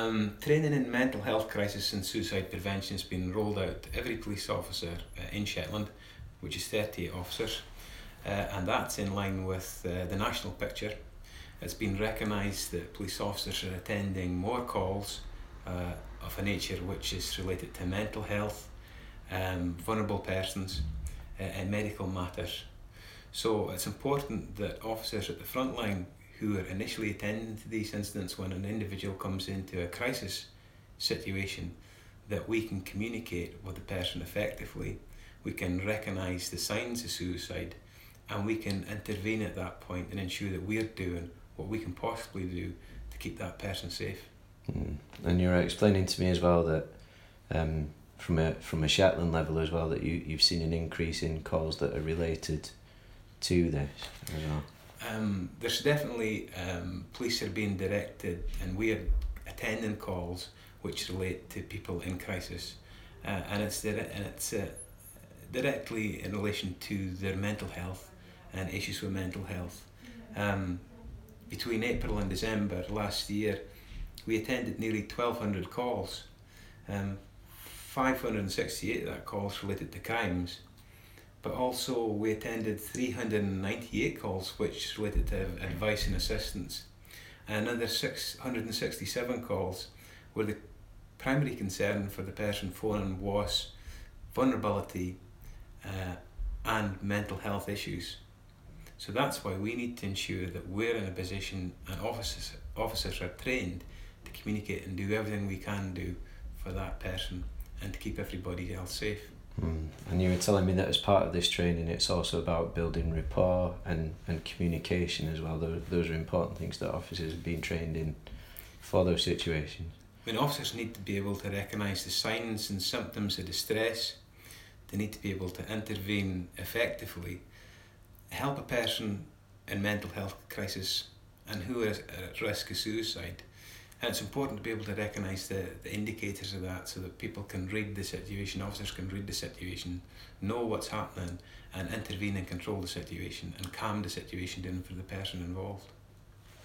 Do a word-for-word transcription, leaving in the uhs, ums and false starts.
Um, training in mental health crisis and suicide prevention has been rolled out to every police officer uh, in Shetland, which is thirty-eight officers, uh, and that's in line with uh, the national picture. It's been recognised that police officers are attending more calls uh, of a nature which is related to mental health, um, vulnerable persons, uh, and medical matters. So it's important that officers at the front line who are initially attending to these incidents when an individual comes into a crisis situation, that we can communicate with the person effectively, we can recognise the signs of suicide, and we can intervene at that point and ensure that we're doing what we can possibly do to keep that person safe. Mm. And you were explaining to me as well that um, from a from a Shetland level as well, that you, you've seen an increase in calls that are related to this as well. Um, there's definitely um, police are being directed, and we are attending calls which relate to people in crisis, uh, and it's dire- and it's uh, directly in relation to their mental health and issues with mental health. Um, between April and December last year, we attended nearly twelve hundred calls. Um, five hundred sixty-eight of that calls related to crimes, but also we attended three hundred ninety-eight calls which related to advice and assistance, and another six hundred sixty-seven calls where the primary concern for the person phoning was vulnerability uh, and mental health issues. So that's why we need to ensure that we're in a position, and officers, officers are trained to communicate and do everything we can do for that person and to keep everybody else safe. Mm. And you were telling me that as part of this training, it's also about building rapport and, and communication as well. Those, those are important things that officers have been trained in for those situations. I mean, officers need to be able to recognise the signs and symptoms of distress. They need to be able to intervene effectively, help a person in mental health crisis and who is at risk of suicide. And it's important to be able to recognise the, the indicators of that, so that people can read the situation, officers can read the situation, know what's happening, and intervene and control the situation and calm the situation down for the person involved.